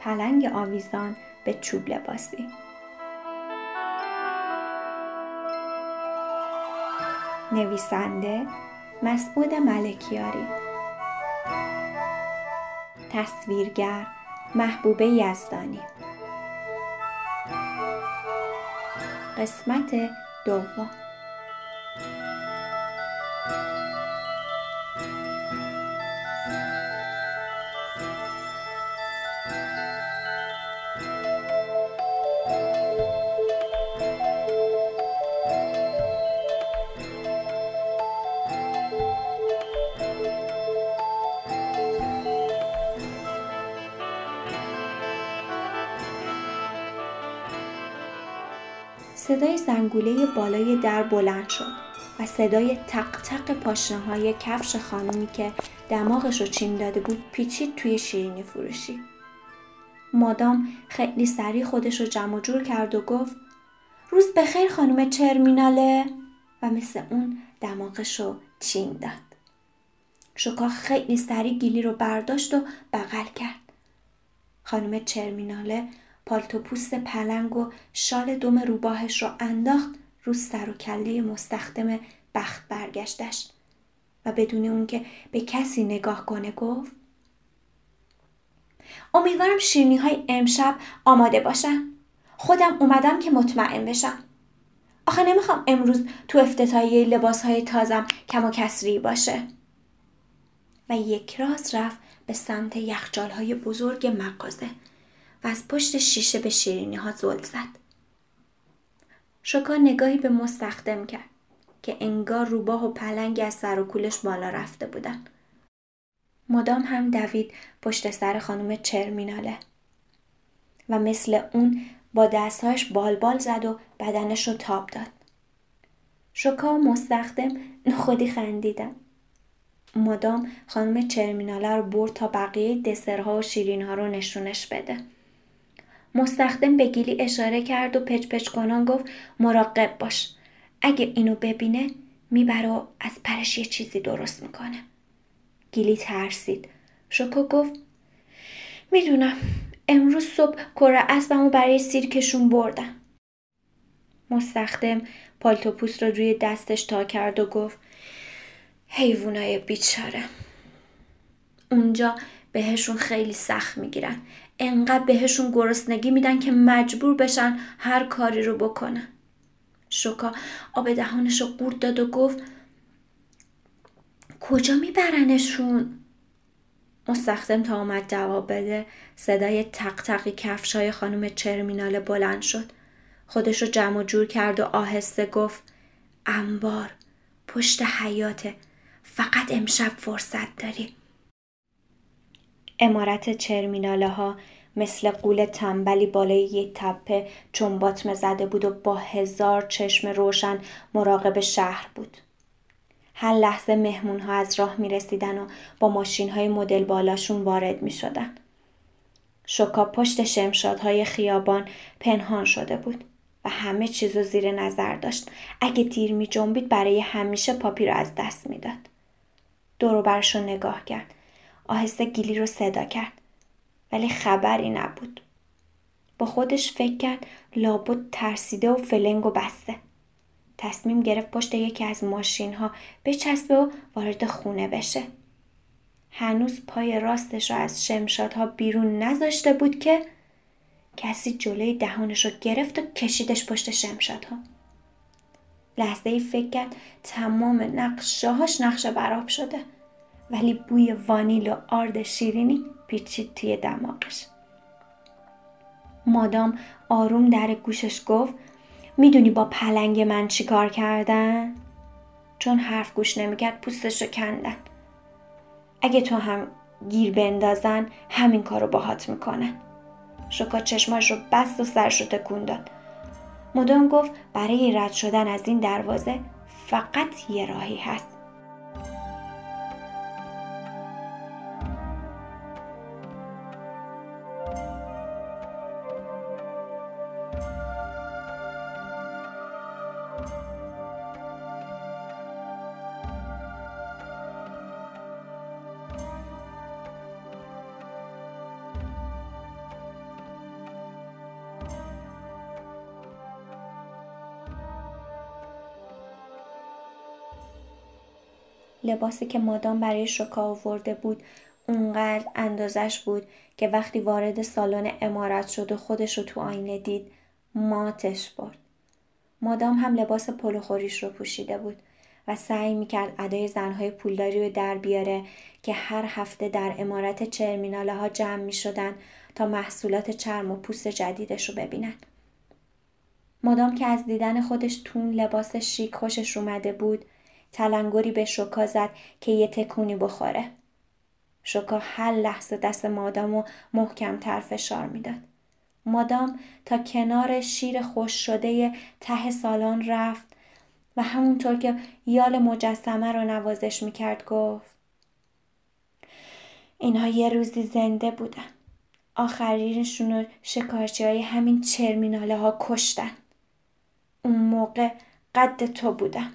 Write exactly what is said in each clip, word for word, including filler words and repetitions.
پلنگ آویزان به چوب لباسی. نویسنده مسعود ملکیاری. تصویرگر محبوبه یزدانی. قسمت دوم. صدای زنگوله بالای در بلند شد و صدای تق تق پاشنه‌های کفش خانومی که دماغش رو چین داده بود پیچید توی شیرینی فروشی. مادام خیلی سریع خودش رو جمع جور کرد و گفت روز بخیر خانم چرمیناله، و مثل اون دماغش رو چین داد. شوکا خیلی سریع گیلی رو برداشت و بغل کرد. خانم چرمیناله پالتو پوست پلنگ و شال دم روباهش رو انداخت رو سر و کله مستخدم بخت برگشتش و بدون اون که به کسی نگاه کنه گفت امیدوارم شیرینی های امشب آماده باشن. خودم اومدم که مطمئن بشم. آخه نمیخوام امروز تو افتتاحیه لباس های تازم کم و کسری باشه. و یک راست رفت به سمت یخچال های بزرگ مغازه و از پشت شیشه به شیرینی ها زل زد. شوکا نگاهی به مستخدم کرد که انگار روباه و پلنگ از سر و کولش بالا رفته بودن. مادام هم دوید پشت سر خانم چرمیناله و مثل اون با دستهاش بال بال زد و بدنش رو تاب داد. شوکا و مستخدم خودی خندیدن. مادام خانم چرمیناله رو برد تا بقیه دسرها و شیرینها رو نشونش بده. مستخدم به گیلی اشاره کرد و پچ پچ کنان گفت مراقب باش. اگه اینو ببینه میبره و از پرش یه چیزی درست میکنه. گیلی ترسید. شوکا گفت میدونم امروز صبح کره اسبمو برای سیرکشون بردن. مستخدم پالتو پوست رو روی دستش تا کرد و گفت حیوانای بیچاره. اونجا بهشون خیلی سخت میگیرن. انقدر بهشون گرسنگی میدن که مجبور بشن هر کاری رو بکنن. شوکا آب دهانش رو قورت داد و گفت کجا میبرنشون؟ مستخدم تا اومد جواب بده صدای تق تقی کفشای خانم چرمیناله بلند شد. خودش رو جمع جور کرد و آهسته گفت انبار پشت حیاته، فقط امشب فرصت داری. عمارت چرمیناله ها مثل غول تنبلی بالای یک تپه چون باطمه زده بود و با هزار چشم روشن مراقب شهر بود. هر لحظه مهمون ها از راه می رسیدن و با ماشین های مدل بالاشون وارد می شدن. شوکا پشت شمشادهای خیابان پنهان شده بود و همه چیزو زیر نظر داشت. اگه دیر می جنبید برای همیشه پاپی رو از دست می داد. دور و برش رو نگاه کرد. آهسته گیلی رو صدا کرد. ولی خبری نبود. با خودش فکر کرد لابد ترسیده و فلنگ و بسته. تصمیم گرفت پشت یکی از ماشین ها بچسبه و وارد خونه بشه. هنوز پای راستش رو از شمشادها بیرون نذاشته بود که کسی جلوی دهانش رو گرفت و کشیدش پشت شمشادها. لحظه ای فکر کرد تمام نقشه هاش نقشه براب شده، ولی بوی وانیل و آرد شیرینی پیچید توی دماغش. مادام آروم در گوشش گفت میدونی با پلنگ من چی کار کردن؟ چون حرف گوش نمیکرد پوستش رو کندن. اگه تو هم گیر بندازن همین کارو باهات میکنن. شوکا چشماش رو بست و سرش رو تکون داد. مادام گفت برای رد شدن از این دروازه فقط یه راهی هست. لباسی که مادام برای شوکا آورده بود اونقدر اندازش بود که وقتی وارد سالن عمارت شد و خودش رو تو آینه دید ماتش برد. مادام هم لباس پلوخوریش رو پوشیده بود و سعی میکرد ادای زنهای پولداری رو در بیاره که هر هفته در عمارت چرمیناله ها جمع میشدن تا محصولات چرم و پوست جدیدش رو ببینن. مادام که از دیدن خودش تو اون لباس شیک خوشش اومده بود تلنگری به شوکا زد که یه تکونی بخوره. شوکا هر لحظه دست مادامو محکم‌تر فشار میداد. مادام تا کنار شیر خوش شده ته سالن رفت و همونطور که یال مجسمه رو نوازش میکرد گفت اینها یه روزی زنده بودن. آخرینشون رو شکارچی های همین چرمیناله ها کشتن. اون موقع قد تو بودم.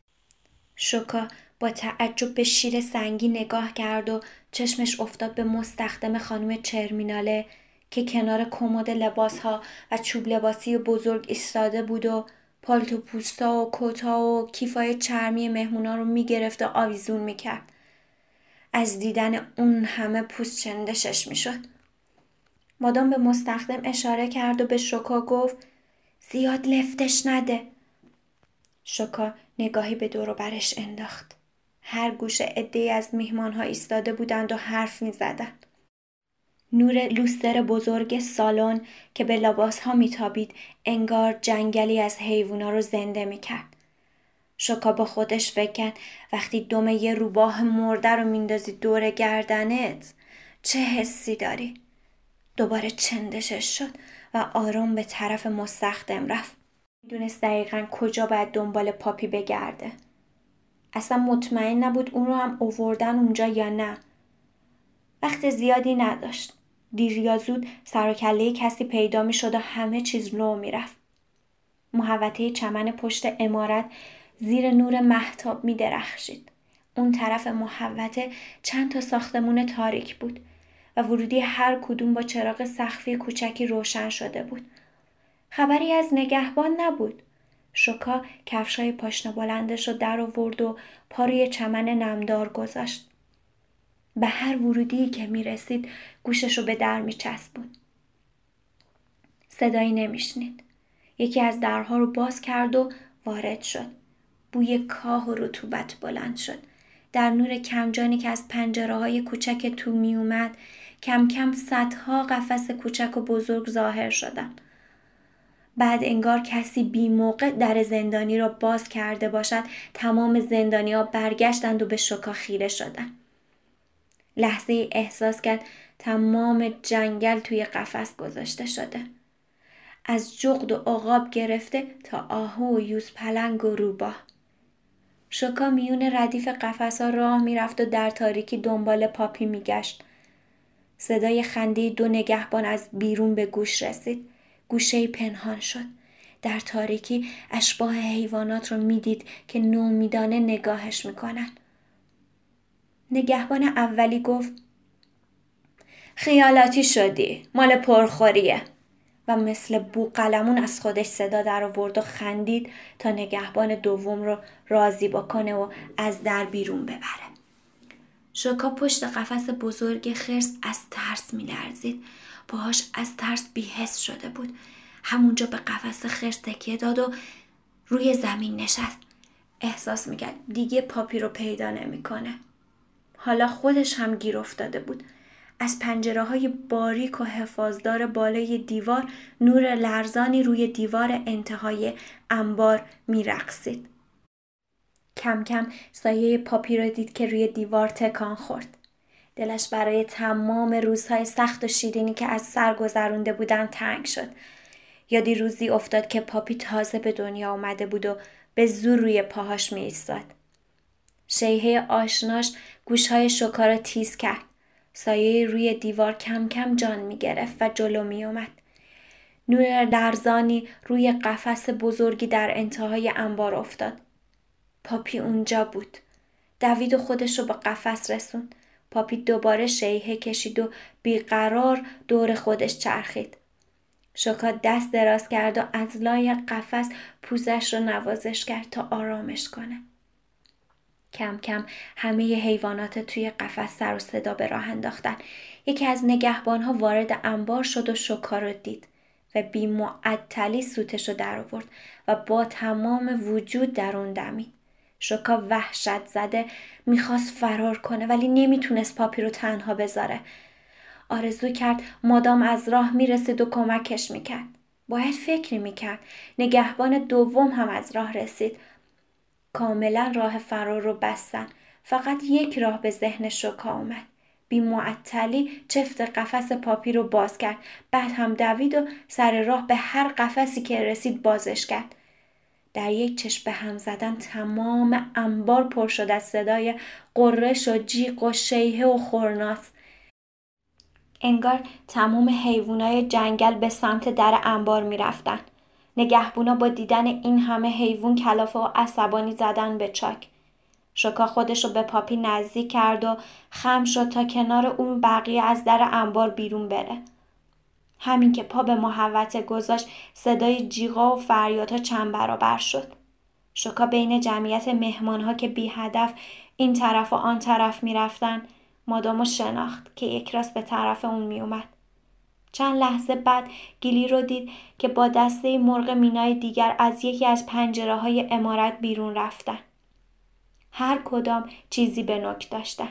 شوکا با تعجب به شیر سنگی نگاه کرد و چشمش افتاد به مستخدم خانم چرمیناله که کنار کمد لباسها و چوب لباسی بزرگ ایستاده بود و پالتو پوستا و کتا و کیفای چرمی مهمونا رو میگرفت و آویزون میکرد. از دیدن اون همه پوست چندشش میشد. مادام به مستخدم اشاره کرد و به شوکا گفت زیاد لفتش نده. شوکا نگاهی به دور و برش انداخت. هر گوشه عده‌ای از میهمان‌ها ایستاده بودند و حرف می‌زدند. نور لوستر بزرگ سالن که به لباس‌ها میتابید انگار جنگلی از حیوونا رو زنده میکرد. شوکا با خودش فکر کرد وقتی دم یه روباه مرده رو میندازی دور گردنت چه حسی داری؟ دوباره چندشش شد و آرام به طرف مستخدم رفت. میدونست دقیقاً کجا باید دنبال پاپی بگرده. اصلا مطمئن نبود اون رو هم آوردن اونجا یا نه. وقت زیادی نداشت. دیر یا زود سر و کله کسی پیدا می شد و همه چیز لو می رفت. محوطه چمن پشت عمارت زیر نور مهتاب می درخشید. اون طرف محوطه چند تا ساختمون تاریک بود و ورودی هر کدوم با چراغ سقفی کوچکی روشن شده بود. خبری از نگهبان نبود. شوکا کفشای پاشنه بلندش رو در آورد و پا روی چمن نمدار گذاشت. به هر ورودی که می رسید گوشش رو به در می چسبوند. صدایی نمیشنید. یکی از درها رو باز کرد و وارد شد. بوی کاه و رطوبت بلند شد. در نور کمجانی که از پنجره های کوچک تو می اومد کم کم صدها قفس کوچک و بزرگ ظاهر شدند. بعد انگار کسی بی موقع در زندانی را باز کرده باشد تمام زندانی ها برگشتند و به شوکا خیره شدند. لحظه احساس کرد تمام جنگل توی قفس گذاشته شده. از جغد و عقاب گرفته تا آهو و یوز پلنگ و روباه. شوکا میون ردیف قفس‌ها راه میرفت و در تاریکی دنبال پاپی میگشت. صدای خنده دو نگهبان از بیرون به گوش رسید. گوشه‌ای پنهان شد. در تاریکی اشباح حیوانات رو میدید که نومیدانه نگاهش میکنن. نگهبان اولی گفت خیالاتی شدی، مال پرخوریه و مثل بوقلمون از خودش صدا در آورد و خندید تا نگهبان دوم رو راضی بکنه و از در بیرون ببره. شوکا پشت قفس بزرگ خرس از ترس میلرزید. پاهاش از ترس بی‌حس شده بود. همونجا به قفس خرس تکیه داد و روی زمین نشست. احساس میکرد دیگه پاپی رو پیدا نمیکنه. حالا خودش هم گیر افتاده بود. از پنجره‌های باریک و حفاظدار بالای دیوار نور لرزانی روی دیوار انتهای انبار میرقصید. کم کم سایه پاپی را دید که روی دیوار تکان خورد. دلش برای تمام روزهای سخت و شیرینی که از سر گذرونده بودن تنگ شد. یادی روزی افتاد که پاپی تازه به دنیا آمده بود و به زور روی پاهاش می ایستاد. شیهه آشناش گوشهای شوکا را تیز کرد. سایه روی دیوار کم کم جان می گرفت و جلو می اومد. نور لرزانی روی قفس بزرگی در انتهای انبار افتاد. پاپی اونجا بود. دوید و خودش رو به قفس رسوند. پاپی دوباره شیهه کشید و بیقرار دور خودش چرخید. شوکا دست دراز کرد و از لای قفس پوزش رو نوازش کرد تا آرامش کنه. کم کم همه حیوانات توی قفس سر و صدا به راه انداختن. یکی از نگهبانها وارد انبار شد و شوکا رو دید و بی معطلی سوتش رو در آورد و با تمام وجود در اون دمید. شوکا وحشت زده میخواست فرار کنه ولی نمیتونست پاپی رو تنها بذاره. آرزو کرد مادام از راه میرسید و کمکش میکرد. باید فکری میکرد. نگهبان دوم هم از راه رسید. کاملا راه فرار رو بستن. فقط یک راه به ذهن شوکا اومد. بی معطلی چفت قفس پاپی رو باز کرد. بعد هم دوید و سر راه به هر قفسی که رسید بازش کرد. در یک چشم به هم زدن تمام انبار پر شد از صدای قررش و جیغ و شیهه و خورناس. انگار تمام حیوانای جنگل به سمت در انبار می رفتن. نگهبونا با دیدن این همه حیوان کلافه و عصبانی زدن به چاک. شوکا خودش رو به پاپی نزدیک کرد و خم شد تا کنار اون بقیه از در انبار بیرون بره. همین که پا به محوطه گذاشت صدای جیغا و فریادها چند برابر شد. شوکا بین جمعیت مهمانها که بی هدف این طرف و آن طرف می رفتن مادامو شناخت که یک راست به طرف اون می اومد. چند لحظه بعد گیلی رو دید که با دسته مرغ مینای دیگر از یکی از پنجره های عمارت بیرون رفتن. هر کدام چیزی به نوک داشتن.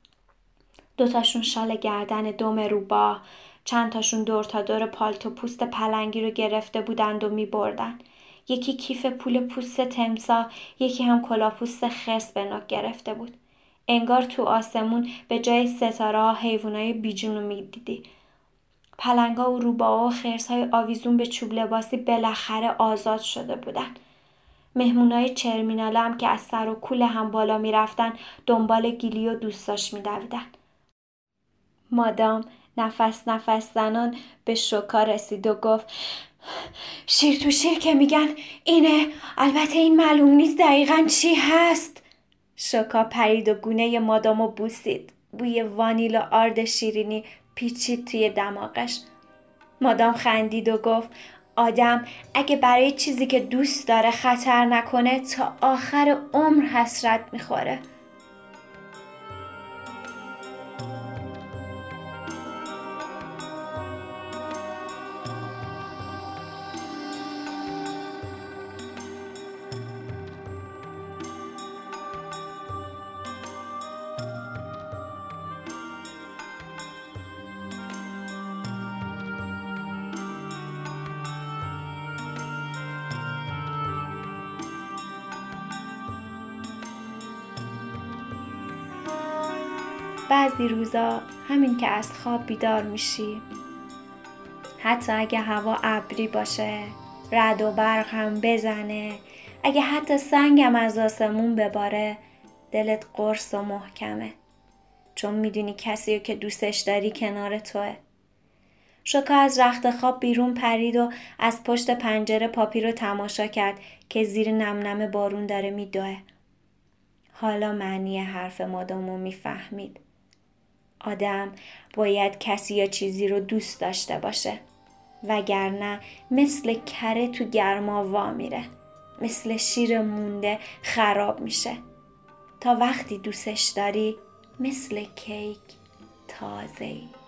دوتاشون شال گردن دم روباه، چند تاشون دور تا دور پالتو پوست پلنگی رو گرفته بودند و می بردن. یکی کیف پول پوست تمساح، یکی هم کلاه پوست خرس به نوک گرفته بود. انگار تو آسمون به جای ستاره ها حیوانای بیجون رو می دیدی. پلنگا و روباه و خرس های آویزون به چوب لباسی بالاخره آزاد شده بودن. مهمونای چرمیناله هم که از سر و کول هم بالا می رفتن دنبال گیلی و دوستاش می دویدن. مادام نفس نفس زنان به شوکا رسید و گفت شیر تو شیر که میگن اینه، البته این معلوم نیست دقیقاً چی هست. شوکا پرید و گونه مادامو بوسید. بوی وانیل و آرد شیرینی پیچید توی دماغش. مادام خندید و گفت آدم اگه برای چیزی که دوست داره خطر نکنه تا آخر عمر حسرت میخوره. بعضی روزا همین که از خواب بیدار میشی، حتی اگه هوا ابری باشه، رعد و برق هم بزنه، اگه حتی سنگم از آسمون بباره، دلت قرص و محکمه. چون میدونی کسی رو که دوستش داری کنار توه. شوکا از رخت خواب بیرون پرید و از پشت پنجره پاپی رو تماشا کرد که زیر نمنم بارون داره میدوه. حالا معنی حرف مادامو میفهمید. آدم باید کسی یا چیزی رو دوست داشته باشه، وگرنه مثل کره تو گرما وا میره، مثل شیر مونده خراب میشه. تا وقتی دوستش داری مثل کیک تازه‌ای.